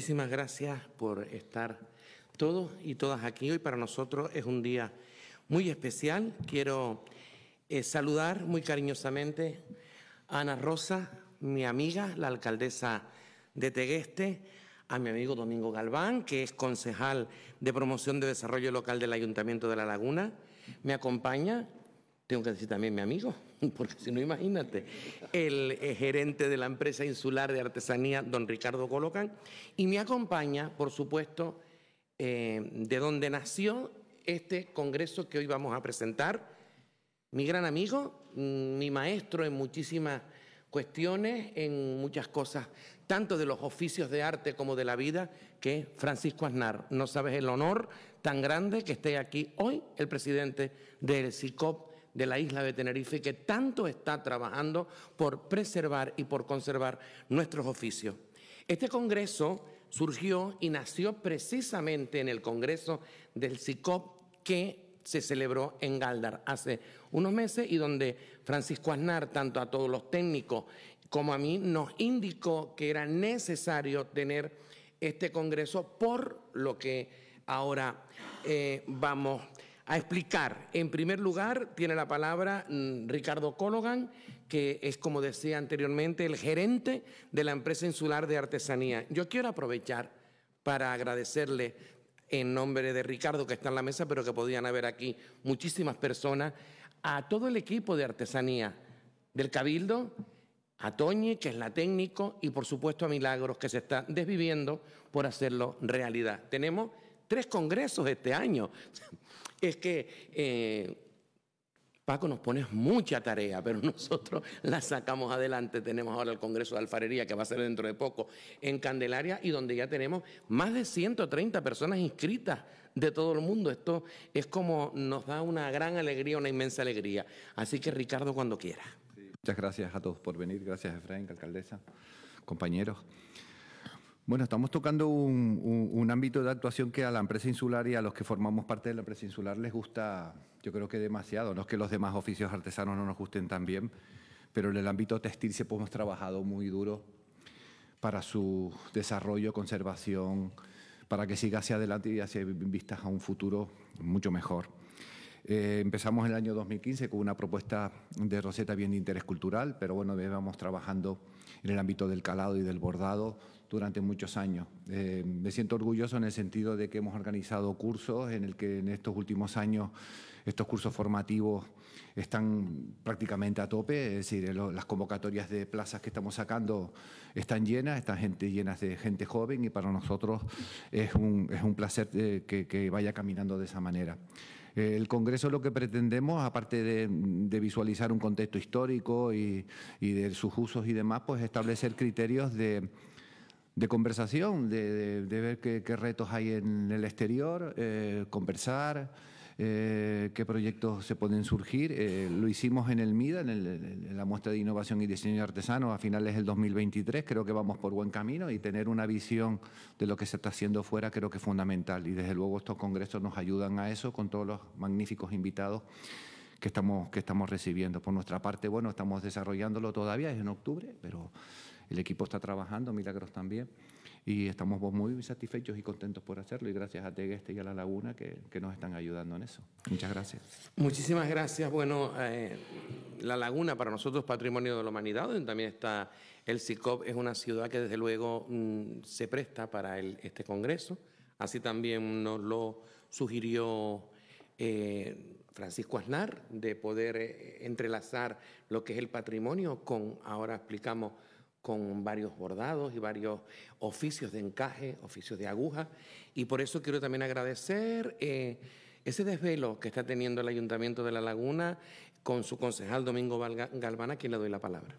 Muchísimas gracias por estar todos y todas aquí. Hoy para nosotros es un día muy especial. Quiero saludar muy cariñosamente a Ana Rosa, mi amiga, la alcaldesa de Tegueste, a mi amigo Domingo Galván, que es concejal de Promoción de Desarrollo Local del Ayuntamiento de La Laguna. Me acompaña, tengo que decir también mi amigo, porque si no, imagínate, el gerente de la empresa insular de artesanía, don Ricardo Colocan, y me acompaña, por supuesto, de donde nació este congreso que hoy vamos a presentar, mi gran amigo, mi maestro en muchísimas cuestiones, en muchas cosas, tanto de los oficios de arte como de la vida, que es Francisco Aznar. No sabes el honor tan grande que esté aquí hoy el presidente del SICOP de la isla de Tenerife, que tanto está trabajando por preservar y por conservar nuestros oficios. Este congreso surgió y nació precisamente en el congreso del SICOP que se celebró en Galdar hace unos meses y donde Francisco Aznar, tanto a todos los técnicos como a mí, nos indicó que era necesario tener este congreso por lo que ahora vamos a explicar. En primer lugar, tiene la palabra Ricardo Colocan, que es, como decía anteriormente, el gerente de la empresa insular de artesanía. Yo quiero aprovechar para agradecerle en nombre de Ricardo, que está en la mesa, pero que podían haber aquí muchísimas personas, a todo el equipo de artesanía del Cabildo, a Toñi, que es la técnico, y por supuesto a Milagros, que se está desviviendo por hacerlo realidad. Tenemos 3 congresos este año. Es que, Paco, nos pones mucha tarea, pero nosotros la sacamos adelante. Tenemos ahora el Congreso de Alfarería, que va a ser dentro de poco, en Candelaria, y donde ya tenemos más de 130 personas inscritas de todo el mundo. Esto es como nos da una gran alegría, una inmensa alegría. Así que, Ricardo, cuando quieras. Sí, muchas gracias a todos por venir. Gracias, Efraín, alcaldesa, compañeros. Bueno, estamos tocando un ámbito de actuación que a la empresa insular y a los que formamos parte de la empresa insular les gusta, yo creo que demasiado. No es que los demás oficios artesanos no nos gusten tan bien, pero en el ámbito textil sí hemos trabajado muy duro para su desarrollo, conservación, para que siga hacia adelante y hacia vistas a un futuro mucho mejor. Empezamos en el año 2015 con una propuesta de Roseta bien de interés cultural, pero bueno, vamos trabajando en el ámbito del calado y del bordado durante muchos años. Me siento orgulloso en el sentido de que hemos organizado cursos en el que en estos últimos años estos cursos formativos están prácticamente a tope, es decir, las convocatorias de plazas que estamos sacando están llenas de gente joven y para nosotros es un placer que vaya caminando de esa manera. El Congreso lo que pretendemos, aparte de visualizar un contexto histórico y de sus usos y demás, pues establecer criterios de conversación, de ver qué retos hay en el exterior, conversar, qué proyectos se pueden surgir. Lo hicimos en el MIDA, en la muestra de innovación y diseño artesano a finales del 2023. Creo que vamos por buen camino y tener una visión de lo que se está haciendo fuera creo que es fundamental. Y desde luego estos congresos nos ayudan a eso con todos los magníficos invitados que estamos recibiendo. Por nuestra parte, bueno, estamos desarrollándolo todavía, es en octubre, pero el equipo está trabajando, Milagros también, y estamos muy satisfechos y contentos por hacerlo y gracias a Tegueste y a La Laguna que nos están ayudando en eso. Muchas gracias. Muchísimas gracias. Bueno, La Laguna para nosotros es patrimonio de la humanidad, donde también está el SICOP, es una ciudad que desde luego se presta para este congreso. Así también nos lo sugirió Francisco Aznar, de poder entrelazar lo que es el patrimonio con, ahora explicamos, con varios bordados y varios oficios de encaje, oficios de aguja. Y por eso quiero también agradecer ese desvelo que está teniendo el Ayuntamiento de La Laguna con su concejal Domingo Galván, a quien le doy la palabra.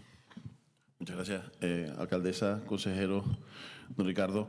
Muchas gracias, alcaldesa, consejero, don Ricardo,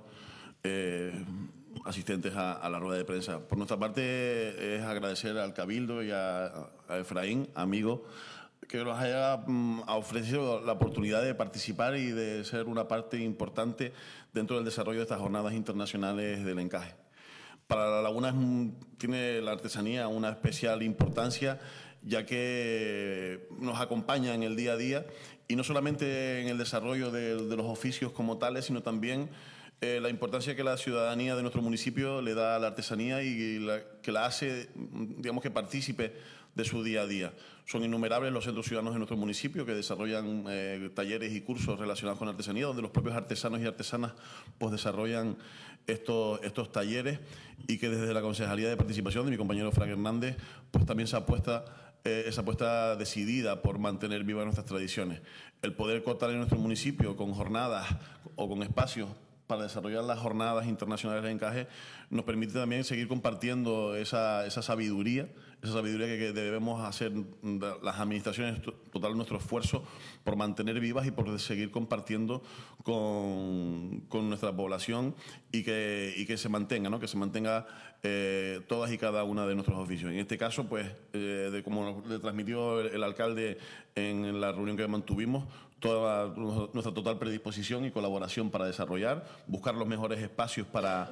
asistentes a la rueda de prensa. Por nuestra parte es agradecer al Cabildo y a Efraín, amigo, que nos haya ofrecido la oportunidad de participar y de ser una parte importante dentro del desarrollo de estas jornadas internacionales del encaje. Para La Laguna tiene la artesanía una especial importancia, ya que nos acompaña en el día a día y no solamente en el desarrollo de los oficios como tales, sino también la importancia que la ciudadanía de nuestro municipio le da a la artesanía y que la hace, digamos, que partícipe de su día a día. Son innumerables los centros ciudadanos de nuestro municipio que desarrollan talleres y cursos relacionados con artesanía, donde los propios artesanos y artesanas pues desarrollan estos talleres, y que desde la Concejalía de Participación de mi compañero Frank Hernández pues también se apuesta esa apuesta decidida por mantener vivas nuestras tradiciones. El poder contar en nuestro municipio con jornadas o con espacios para desarrollar las jornadas internacionales de encaje nos permite también seguir compartiendo esa sabiduría que debemos hacer las administraciones, total nuestro esfuerzo por mantener vivas y por seguir compartiendo con nuestra población, y que se mantenga, ¿no? Que se mantenga todas y cada una de nuestros oficios. En este caso, pues, como le transmitió el alcalde en la reunión que mantuvimos, toda nuestra total predisposición y colaboración para desarrollar, buscar los mejores espacios para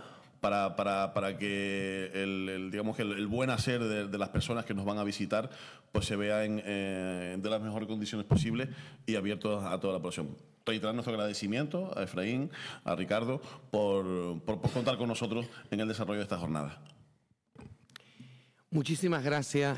que el buen hacer de las personas que nos van a visitar pues se vea de las mejores condiciones posibles y abiertos a toda la población. Reiterar nuestro agradecimiento a Efraín, a Ricardo, por contar con nosotros en el desarrollo de esta jornada. Muchísimas gracias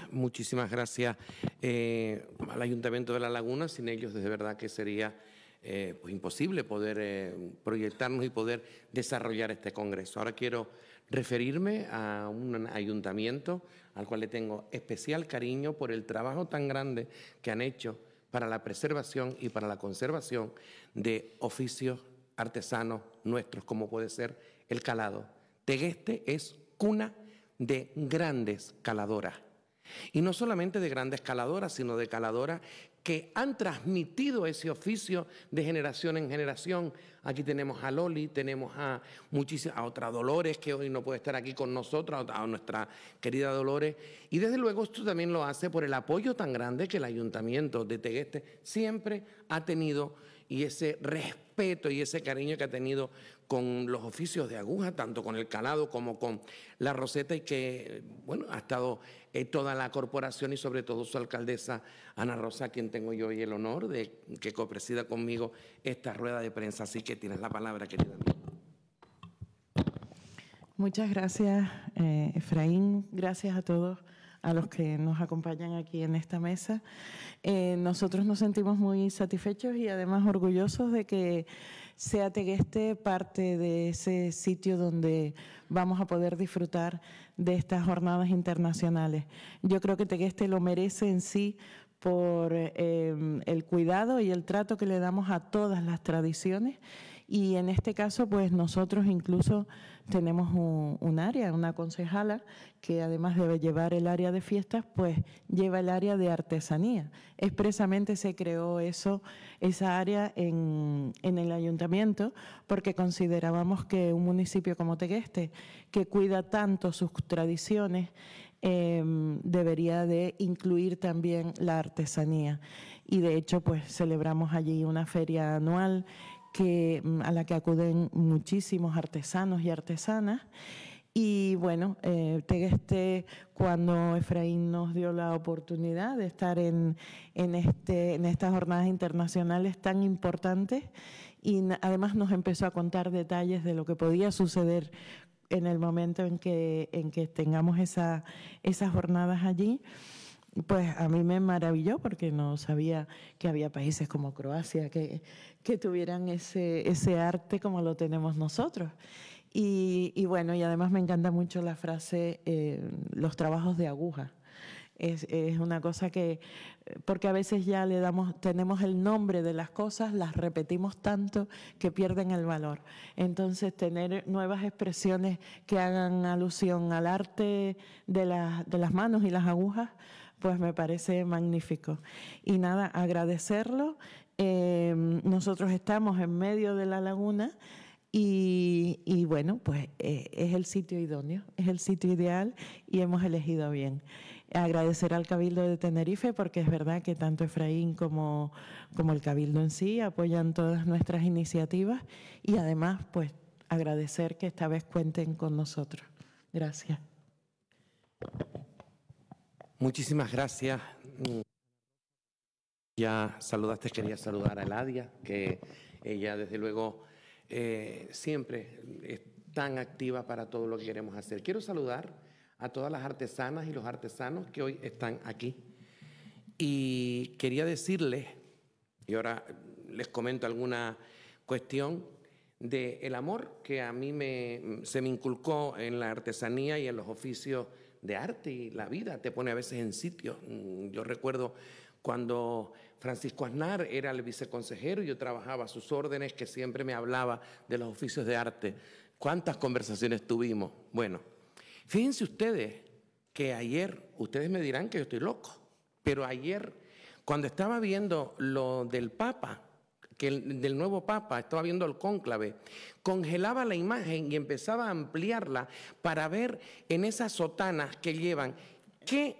al Ayuntamiento de La Laguna. Sin ellos, de verdad que sería pues imposible poder proyectarnos y poder desarrollar este congreso. Ahora quiero referirme a un ayuntamiento al cual le tengo especial cariño por el trabajo tan grande que han hecho para la preservación y para la conservación de oficios artesanos nuestros, como puede ser el calado. Tegueste es cuna de grandes caladoras. Y no solamente de grandes caladoras, sino de caladoras que han transmitido ese oficio de generación en generación. Aquí tenemos a Loli, tenemos a otra Dolores, que hoy no puede estar aquí con nosotros, a nuestra querida Dolores. Y desde luego esto también lo hace por el apoyo tan grande que el Ayuntamiento de Tegueste siempre ha tenido, y ese respeto y ese cariño que ha tenido con los oficios de aguja, tanto con el calado como con la roseta, y que, bueno, ha estado toda la corporación y sobre todo su alcaldesa Ana Rosa, a quien tengo yo hoy el honor de que copresida conmigo esta rueda de prensa. Así que tienes la palabra, querida. Muchas gracias, Efraín. Gracias a todos a los que nos acompañan aquí en esta mesa. Nosotros nos sentimos muy satisfechos y además orgullosos de que sea Tegueste parte de ese sitio donde vamos a poder disfrutar de estas jornadas internacionales. Yo creo que Tegueste lo merece en sí por el cuidado y el trato que le damos a todas las tradiciones. Y en este caso, pues nosotros incluso tenemos un área, una concejala, que además de llevar el área de fiestas, pues lleva el área de artesanía. Expresamente se creó esa área en el ayuntamiento, porque considerábamos que un municipio como Tegueste, que cuida tanto sus tradiciones, debería de incluir también la artesanía. Y de hecho, pues celebramos allí una feria anual a la que acuden muchísimos artesanos y artesanas. Y bueno, Tegueste, cuando Efraín nos dio la oportunidad de estar en estas jornadas internacionales tan importantes, y además nos empezó a contar detalles de lo que podía suceder en el momento en que tengamos esas jornadas allí, pues a mí me maravilló, porque no sabía que había países como Croacia que tuvieran ese arte como lo tenemos nosotros. Y bueno, y además me encanta mucho la frase, los trabajos de aguja. Es una cosa que, porque a veces ya tenemos el nombre de las cosas, las repetimos tanto que pierden el valor. Entonces, tener nuevas expresiones que hagan alusión al arte de las manos y las agujas, pues me parece magnífico. Y nada, agradecerlo. Nosotros estamos en medio de la laguna y bueno, pues es el sitio idóneo, es el sitio ideal y hemos elegido bien. Agradecer al Cabildo de Tenerife, porque es verdad que tanto Efraín como el Cabildo en sí apoyan todas nuestras iniciativas, y además pues agradecer que esta vez cuenten con nosotros. Gracias. Muchísimas gracias. Ya saludaste, quería saludar a Eladia, que ella desde luego siempre es tan activa para todo lo que queremos hacer. Quiero saludar a todas las artesanas y los artesanos que hoy están aquí. Y quería decirles, y ahora les comento alguna cuestión, del amor que a mí se me inculcó en la artesanía y en los oficios de arte, y la vida te pone a veces en sitio. Yo recuerdo cuando Francisco Aznar era el viceconsejero y yo trabajaba a sus órdenes, que siempre me hablaba de los oficios de arte. ¿Cuántas conversaciones tuvimos? Bueno, fíjense ustedes que ayer, ustedes me dirán que yo estoy loco, pero ayer, cuando estaba viendo lo del Papa, del nuevo Papa, estaba viendo el cónclave, congelaba la imagen y empezaba a ampliarla para ver en esas sotanas que llevan qué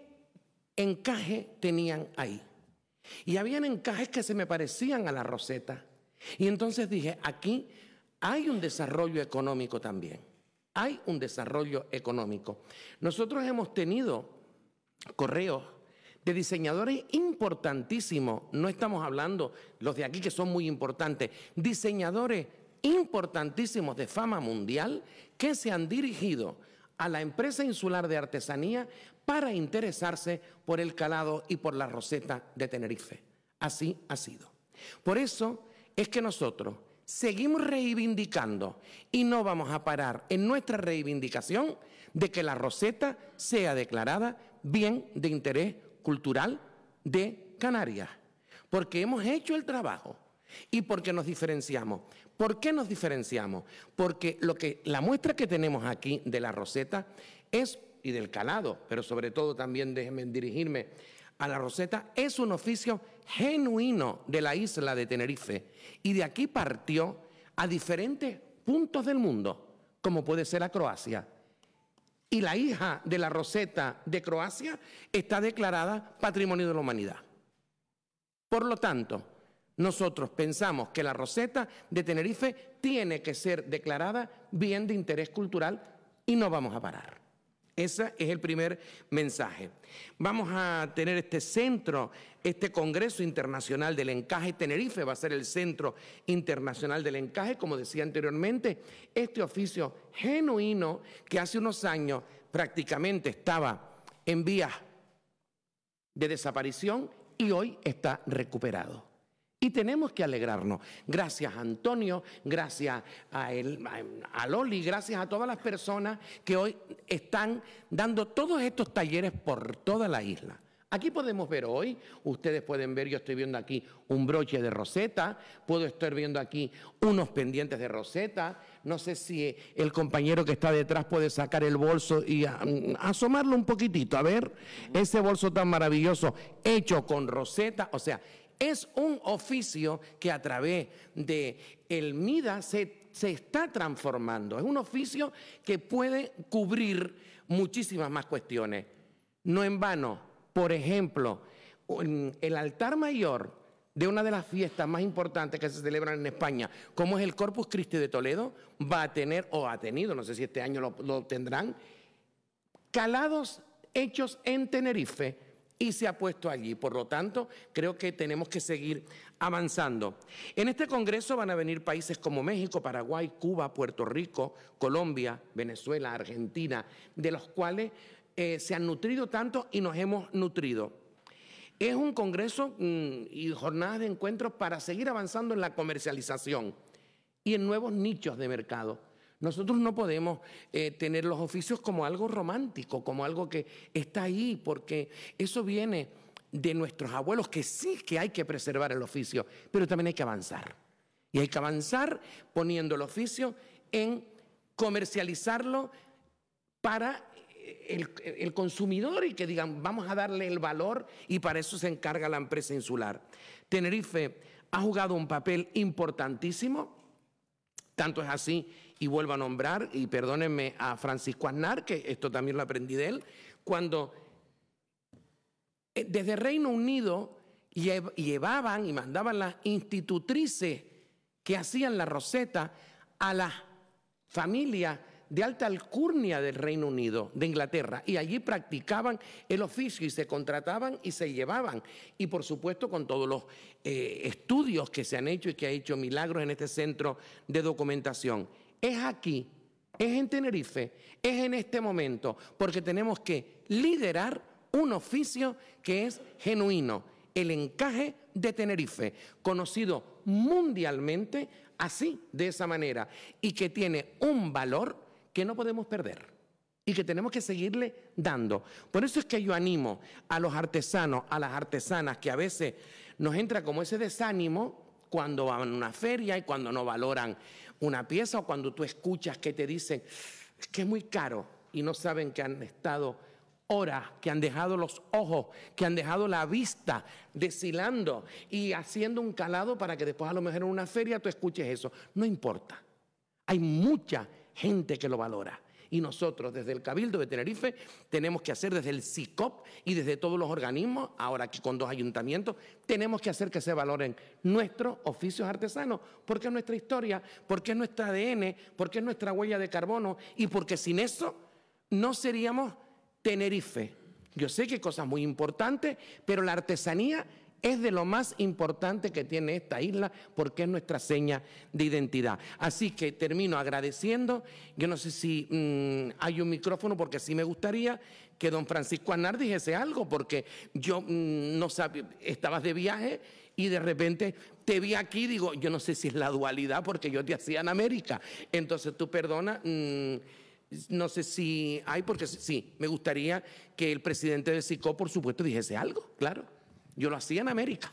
encaje tenían ahí. Y habían encajes que se me parecían a la roseta. Y entonces dije, aquí hay un desarrollo económico también. Hay un desarrollo económico. Nosotros hemos tenido correos de diseñadores importantísimos, no estamos hablando los de aquí que son muy importantes, diseñadores importantísimos de fama mundial que se han dirigido a la empresa insular de artesanía para interesarse por el calado y por la roseta de Tenerife. Así ha sido. Por eso es que nosotros seguimos reivindicando y no vamos a parar en nuestra reivindicación de que la roseta sea declarada bien de interés cultural de Canarias, porque hemos hecho el trabajo y porque nos diferenciamos. ¿Por qué nos diferenciamos? Porque la muestra que tenemos aquí de la roseta es, y del calado, pero sobre todo también déjenme dirigirme a la roseta, es un oficio genuino de la isla de Tenerife y de aquí partió a diferentes puntos del mundo, como puede ser a Croacia. Y la hija de la roseta de Croacia está declarada Patrimonio de la Humanidad. Por lo tanto, nosotros pensamos que la roseta de Tenerife tiene que ser declarada bien de interés cultural y no vamos a parar. Ese es el primer mensaje. Vamos a tener este centro, este Congreso Internacional del Encaje. Tenerife va a ser el Centro Internacional del Encaje, como decía anteriormente, este oficio genuino que hace unos años prácticamente estaba en vías de desaparición y hoy está recuperado. Y tenemos que alegrarnos. Gracias a Antonio, gracias a Loli, gracias a todas las personas que hoy están dando todos estos talleres por toda la isla. Aquí podemos ver hoy, ustedes pueden ver, yo estoy viendo aquí un broche de roseta, puedo estar viendo aquí unos pendientes de roseta. No sé si el compañero que está detrás puede sacar el bolso y asomarlo un poquitito, a ver, ese bolso tan maravilloso hecho con roseta, o sea, es un oficio que a través de el MIDA se está transformando. Es un oficio que puede cubrir muchísimas más cuestiones. No en vano, por ejemplo, el altar mayor de una de las fiestas más importantes que se celebran en España, como es el Corpus Christi de Toledo, va a tener, o ha tenido, no sé si este año lo tendrán, calados hechos en Tenerife, y se ha puesto allí. Por lo tanto, creo que tenemos que seguir avanzando. En este congreso van a venir países como México, Paraguay, Cuba, Puerto Rico, Colombia, Venezuela, Argentina, de los cuales se han nutrido tanto y nos hemos nutrido. Es un congreso y jornadas de encuentros para seguir avanzando en la comercialización y en nuevos nichos de mercado. Nosotros no podemos tener los oficios como algo romántico, como algo que está ahí, porque eso viene de nuestros abuelos, que sí que hay que preservar el oficio, pero también hay que avanzar. Y hay que avanzar poniendo el oficio en comercializarlo para el consumidor y que digan, vamos a darle el valor, y para eso se encarga la empresa insular. Tenerife ha jugado un papel importantísimo, tanto es así, y vuelvo a nombrar, y perdónenme a Francisco Aznar, que esto también lo aprendí de él, cuando desde Reino Unido llevaban y mandaban las institutrices que hacían la roseta a las familias de alta alcurnia del Reino Unido, de Inglaterra, y allí practicaban el oficio y se contrataban y se llevaban. Y por supuesto con todos los estudios que se han hecho y que ha hecho Milagros en este centro de documentación. Es aquí, es en Tenerife, es en este momento, porque tenemos que liderar un oficio que es genuino, el encaje de Tenerife, conocido mundialmente así, de esa manera, y que tiene un valor que no podemos perder y que tenemos que seguirle dando. Por eso es que yo animo a los artesanos, a las artesanas, que a veces nos entra como ese desánimo cuando van a una feria y cuando no valoran una pieza, o cuando tú escuchas que te dicen que es muy caro y no saben que han estado horas, que han dejado los ojos, que han dejado la vista deshilando y haciendo un calado para que después a lo mejor en una feria tú escuches eso. No importa. Hay mucha gente que lo valora. Y nosotros desde el Cabildo de Tenerife tenemos que hacer, desde el SICOP y desde todos los organismos, ahora aquí con 2 ayuntamientos, tenemos que hacer que se valoren nuestros oficios artesanos, porque es nuestra historia, porque es nuestro ADN, porque es nuestra huella de carbono, y porque sin eso no seríamos Tenerife. Yo sé que hay cosas muy importantes, pero la artesanía es de lo más importante que tiene esta isla, porque es nuestra seña de identidad. Así que termino agradeciendo. Yo no sé si hay un micrófono, porque sí me gustaría que don Francisco Aznar dijese algo, porque yo no sabía, estabas de viaje y de repente te vi aquí, digo, yo no sé si es la dualidad, porque yo te hacía en América. Entonces tú perdona, no sé si hay, porque sí, me gustaría que el presidente del SICO, por supuesto, dijese algo, claro. Yo lo hacía en América.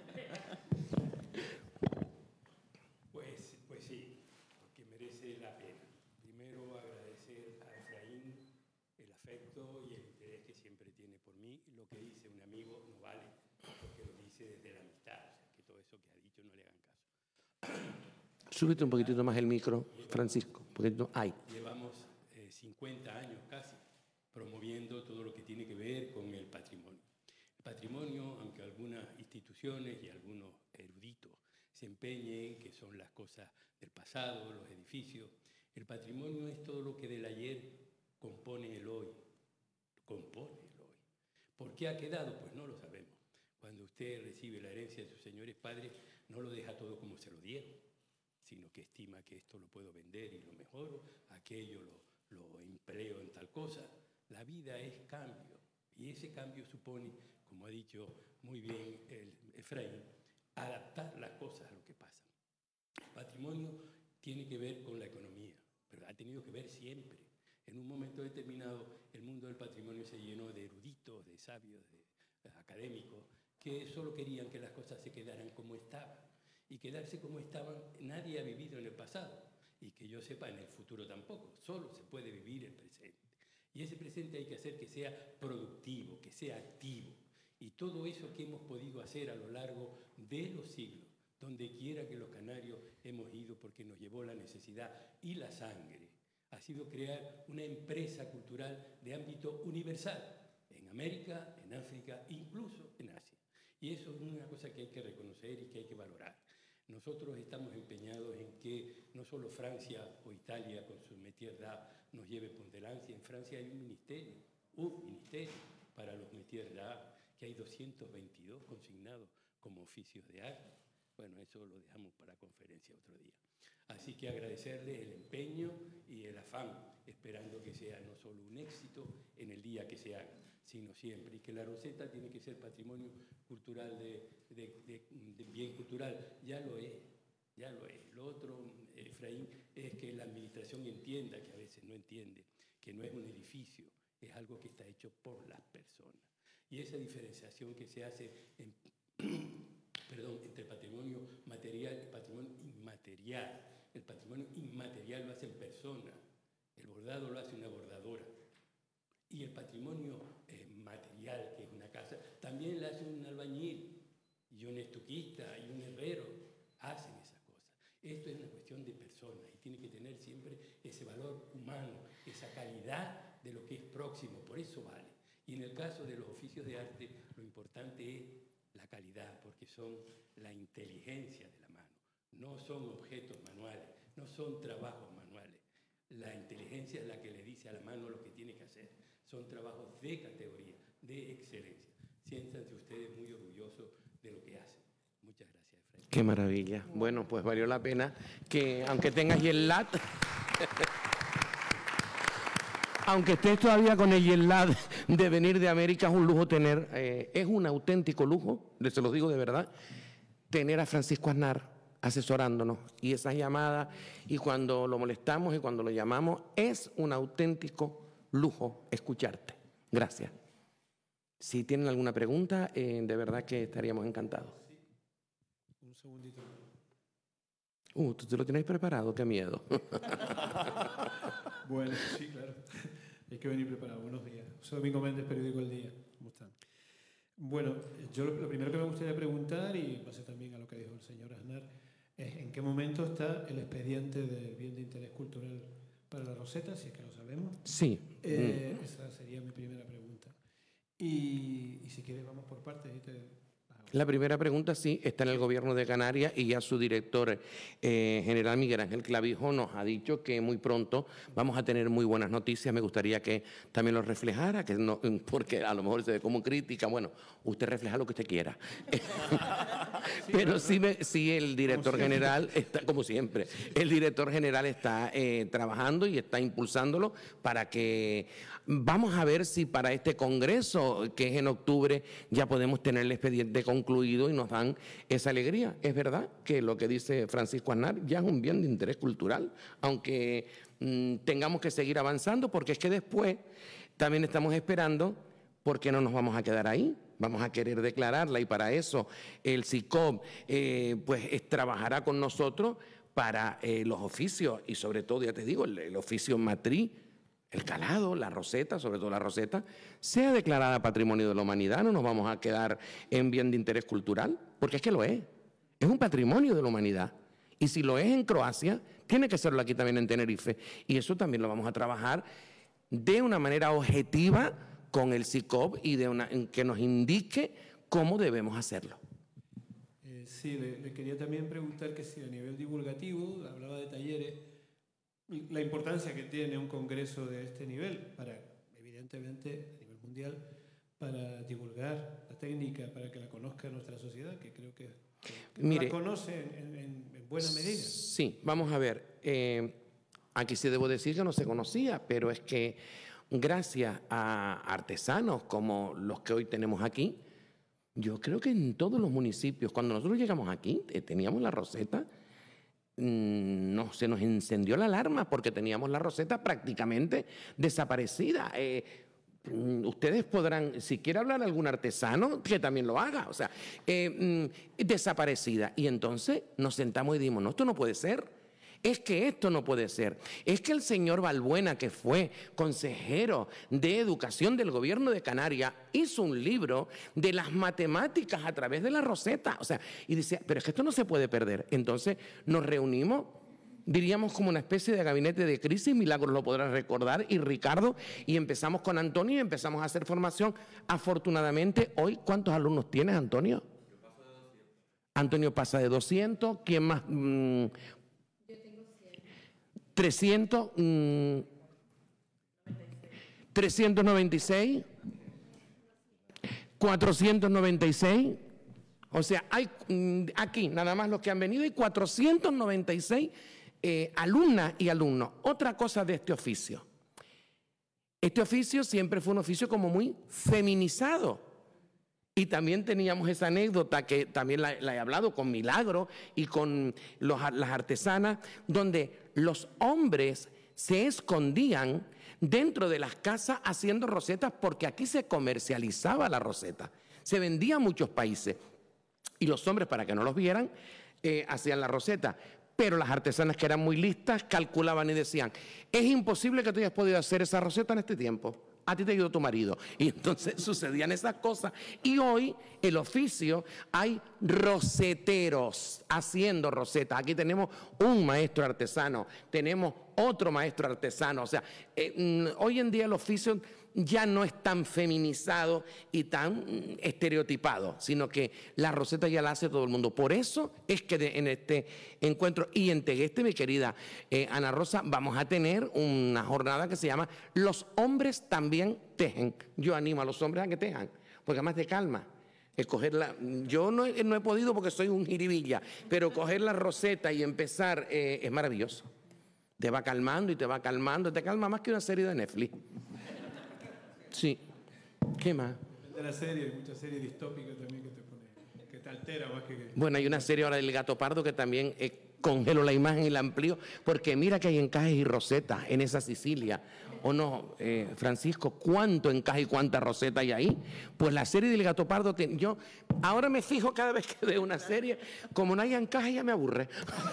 Pues sí, porque merece la pena. Primero agradecer a Efraín el afecto y el interés que siempre tiene por mí. Lo que dice un amigo no vale, porque lo dice desde la amistad. O sea, que todo eso que ha dicho no le hagan caso. Súbete un poquitito más el micro, Francisco. Un poquitito. Ahí. Llevamos 50 años casi promoviendo todo lo que tiene que ver con el patrimonio. El patrimonio, aunque algunas instituciones y algunos eruditos se empeñen que son las cosas del pasado, los edificios, el patrimonio es todo lo que del ayer compone el hoy. ¿Por qué ha quedado? Pues no lo sabemos. Cuando usted recibe la herencia de sus señores padres, no lo deja todo como se lo dieron, sino que estima que esto lo puedo vender y lo mejoro, aquello lo empleo en tal cosa. La vida es cambio, y ese cambio supone, como ha dicho muy bien Efraín, adaptar las cosas a lo que pasa. El patrimonio tiene que ver con la economía, pero ha tenido que ver siempre. En un momento determinado, el mundo del patrimonio se llenó de eruditos, de sabios, de académicos, que solo querían que las cosas se quedaran como estaban. Y quedarse como estaban, nadie ha vivido en el pasado. Y que yo sepa, en el futuro tampoco. Solo se puede vivir el presente. Y ese presente hay que hacer que sea productivo, que sea activo. Y todo eso que hemos podido hacer a lo largo de los siglos, donde quiera que los canarios hemos ido, porque nos llevó la necesidad y la sangre, ha sido crear una empresa cultural de ámbito universal, en América, en África, incluso en Asia. Y eso es una cosa que hay que reconocer y que hay que valorar. Nosotros estamos empeñados en que no solo Francia o Italia con su métiers d'art nos lleve por delante. En Francia hay un ministerio para los métiers d'art, que hay 222 consignados como oficios de arte. Bueno, eso lo dejamos para conferencia otro día. Así que agradecerle el empeño y el afán, esperando que sea no solo un éxito en el día que se haga, sino siempre. Y que la Roseta tiene que ser patrimonio cultural de bien cultural. Ya lo es. Lo otro, Efraín, es que la administración entienda, que a veces no entiende, que no es un edificio, es algo que está hecho por las personas. Y esa diferenciación que se hace entre patrimonio material y patrimonio inmaterial. El patrimonio inmaterial lo hacen personas, el bordado lo hace una bordadora. Y el patrimonio material, que es una casa, también lo hace un albañil, y un estuquista, y un herrero, hacen esas cosas. Esto es una cuestión de personas, y tiene que tener siempre ese valor humano, esa calidad de lo que es próximo, por eso vale. Y en el caso de los oficios de arte, lo importante es la calidad, porque son la inteligencia de la mano. No son objetos manuales, no son trabajos manuales. La inteligencia es la que le dice a la mano lo que tiene que hacer. Son trabajos de categoría, de excelencia. Siéntanse ustedes muy orgullosos de lo que hacen. Muchas gracias, Efraín. Qué maravilla. Bueno, pues valió la pena que, aunque tengas jet lag, aunque estés todavía con el jet lag de venir de América, es un lujo tener, es un auténtico lujo, se los digo de verdad, tener a Francisco Aznar asesorándonos, y esas llamadas, y cuando lo molestamos y cuando lo llamamos, es un auténtico lujo escucharte. Gracias. Si tienen alguna pregunta, de verdad que estaríamos encantados. Un segundito. ¿Tú te lo tenéis preparado? ¡Qué miedo! Bueno, sí, claro. Hay que venir preparado. Buenos días. Soy Domingo Méndez, periódico El Día. ¿Cómo están? Bueno, yo lo primero que me gustaría preguntar, y pase también a lo que dijo el señor Aznar, es en qué momento está el expediente del bien de interés cultural para la Roseta, si es que lo sabemos. Sí. Esa sería mi primera pregunta. Y si quieres vamos por partes y te... La primera pregunta sí, está en el gobierno de Canarias y ya su director general Miguel Ángel Clavijo nos ha dicho que muy pronto vamos a tener muy buenas noticias. Me gustaría que también lo reflejara, que no, porque a lo mejor se ve como crítica. Bueno, usted refleja lo que usted quiera. Pero sí el director general está, como siempre, el director general está trabajando y está impulsándolo para que vamos a ver si para este congreso, que es en octubre, ya podemos tener el expediente concluido y nos dan esa alegría. Es verdad que lo que dice Francisco Aznar ya es un bien de interés cultural, aunque tengamos que seguir avanzando, porque es que después también estamos esperando, porque no nos vamos a quedar ahí. Vamos a querer declararla, y para eso el SICOP trabajará con nosotros para los oficios, y sobre todo, ya te digo, el oficio matriz, el calado, la roseta, sobre todo la roseta, sea declarada Patrimonio de la Humanidad. No nos vamos a quedar en bien de interés cultural, porque es que lo es un patrimonio de la humanidad. Y si lo es en Croacia, tiene que serlo aquí también en Tenerife, y eso también lo vamos a trabajar de una manera objetiva con el SICOP y que nos indique cómo debemos hacerlo. Sí, le quería también preguntar que si a nivel divulgativo, hablaba de talleres, la importancia que tiene un congreso de este nivel para, evidentemente, a nivel mundial, para divulgar la técnica, para que la conozca nuestra sociedad, que creo que Mire, la conoce en buena medida. Sí, vamos a ver. Aquí sí debo decir que no se conocía, pero es que gracias a artesanos como los que hoy tenemos aquí, yo creo que en todos los municipios, cuando nosotros llegamos aquí, teníamos la roseta, no se nos encendió la alarma porque teníamos la roseta prácticamente desaparecida. Ustedes podrán, si quiere hablar algún artesano, que también lo haga, o sea, desaparecida. Y entonces nos sentamos y dijimos, no, esto no puede ser. Es que esto no puede ser. Es que el señor Balbuena, que fue consejero de Educación del Gobierno de Canarias, hizo un libro de las matemáticas a través de la roseta. O sea, y dice, pero es que esto no se puede perder. Entonces nos reunimos, diríamos como una especie de gabinete de crisis, Milagros lo podrá recordar, y Ricardo, y empezamos con Antonio y empezamos a hacer formación. Afortunadamente, hoy, ¿cuántos alumnos tienes, Antonio? Yo paso de 200. Antonio pasa de 200. ¿Quién más? 396, 496, o sea, hay aquí nada más los que han venido, y 496 alumnas y alumnos. Otra cosa de este oficio siempre fue un oficio como muy feminizado. Y también teníamos esa anécdota que también la he hablado con Milagro y con las artesanas, donde los hombres se escondían dentro de las casas haciendo rosetas, porque aquí se comercializaba la roseta, se vendía a muchos países, y los hombres, para que no los vieran, hacían la roseta. Pero las artesanas, que eran muy listas, calculaban y decían, es imposible que tú hayas podido hacer esa roseta en este tiempo. A ti te ayudó tu marido. Y entonces sucedían esas cosas. Y hoy el oficio, hay roseteros haciendo rosetas. Aquí tenemos un maestro artesano, tenemos otro maestro artesano. O sea, hoy en día el oficio ya no es tan feminizado y tan estereotipado, sino que la roseta ya la hace todo el mundo. Por eso es que en este encuentro y en Tegueste, mi querida Ana Rosa, vamos a tener una jornada que se llama Los hombres también tejen. Yo animo a los hombres a que tejan, porque además te calma. Yo no he podido porque soy un jiribilla, pero coger la roseta y empezar es maravilloso. Te va calmando y te va calmando, te calma más que una serie de Netflix. Sí. ¿Qué más? De la serie, hay muchas series distópicas también que te pone, que te altera más que... Bueno, hay una serie ahora del Gato Pardo que también congelo la imagen y la amplío, porque mira que hay encajes y rosetas en esa Sicilia. ¿O no, Francisco? ¿Cuánto encaje y cuánta roseta hay ahí? Pues la serie del Gato Pardo, yo ahora me fijo cada vez que veo una serie, como no hay encaje ya me aburre.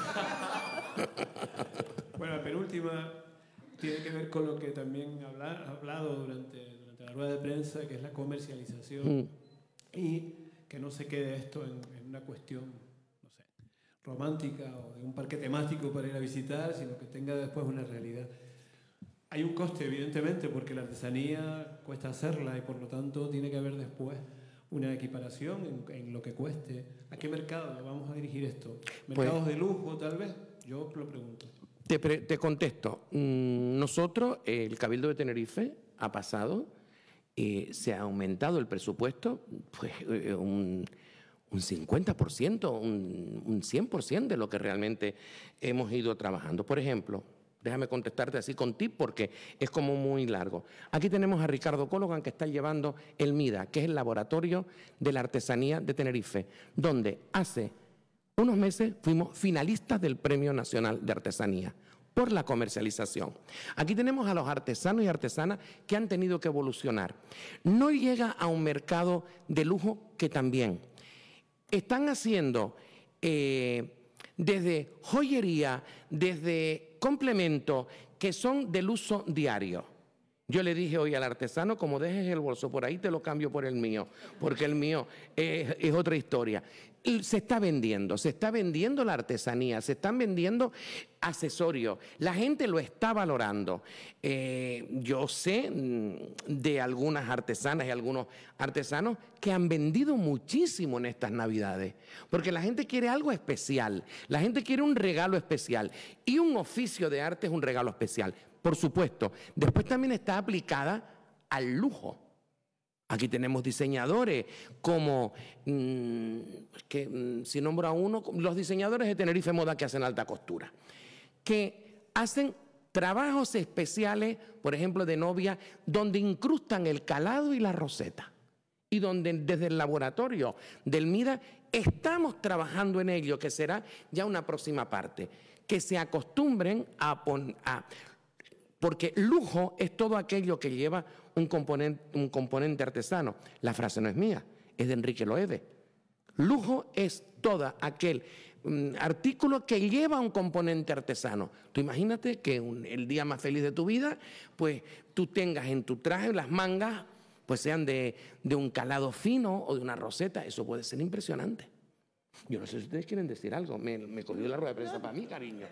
Bueno, la penúltima tiene que ver con lo que también ha hablado durante la rueda de prensa, que es la comercialización y que no se quede esto en una cuestión, no sé, romántica o de un parque temático para ir a visitar, sino que tenga después una realidad. Hay un coste, evidentemente, porque la artesanía cuesta hacerla y por lo tanto tiene que haber después una equiparación en lo que cueste. ¿A qué mercado le vamos a dirigir esto? ¿Mercados de lujo, tal vez? Yo lo pregunto. Te contesto. Nosotros, el Cabildo de Tenerife, ha pasado, se ha aumentado el presupuesto, pues un 50%, un 100% de lo que realmente hemos ido trabajando. Por ejemplo, déjame contestarte así con tip porque es como muy largo. Aquí tenemos a Ricardo Cologan, que está llevando el MIDA, que es el Laboratorio de la Artesanía de Tenerife, donde hace unos meses fuimos finalistas del Premio Nacional de Artesanía por la comercialización. Aquí tenemos a los artesanos y artesanas que han tenido que evolucionar. No llega a un mercado de lujo que también están haciendo desde joyería, desde complementos que son del uso diario. Yo le dije hoy al artesano, como dejes el bolso por ahí, te lo cambio por el mío, porque el mío es otra historia. Y se está vendiendo la artesanía, se están vendiendo accesorios, la gente lo está valorando. Yo sé de algunas artesanas y algunos artesanos que han vendido muchísimo en estas Navidades, porque la gente quiere algo especial, la gente quiere un regalo especial y un oficio de arte es un regalo especial. Por supuesto, después también está aplicada al lujo. Aquí tenemos diseñadores como, si nombro a uno, los diseñadores de Tenerife Moda que hacen alta costura, que hacen trabajos especiales, por ejemplo, de novia, donde incrustan el calado y la roseta. Y donde desde el laboratorio del MIDA estamos trabajando en ello, que será ya una próxima parte, que se acostumbren porque lujo es todo aquello que lleva un componente artesano. La frase no es mía, es de Enrique Loewe. Lujo es todo aquel artículo que lleva un componente artesano. Tú imagínate que el día más feliz de tu vida, pues tú tengas en tu traje las mangas, pues sean de un calado fino o de una roseta. Eso puede ser impresionante. Yo no sé si ustedes quieren decir algo. Me cogió la rueda de prensa para mí, cariño.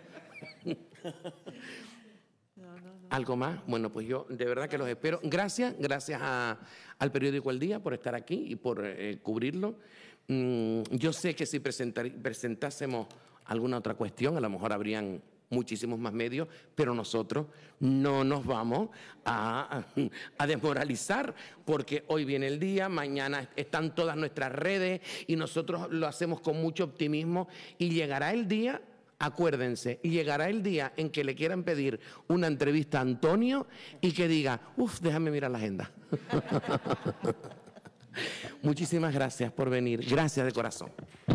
¿Algo más? Bueno, pues yo de verdad que los espero. Gracias al periódico El Día por estar aquí y por cubrirlo. Yo sé que si presentásemos alguna otra cuestión, a lo mejor habrían muchísimos más medios, pero nosotros no nos vamos a desmoralizar, porque hoy viene el día, mañana están todas nuestras redes y nosotros lo hacemos con mucho optimismo y llegará el día. Acuérdense, y llegará el día en que le quieran pedir una entrevista a Antonio y que diga, déjame mirar la agenda. Muchísimas gracias por venir. Gracias de corazón.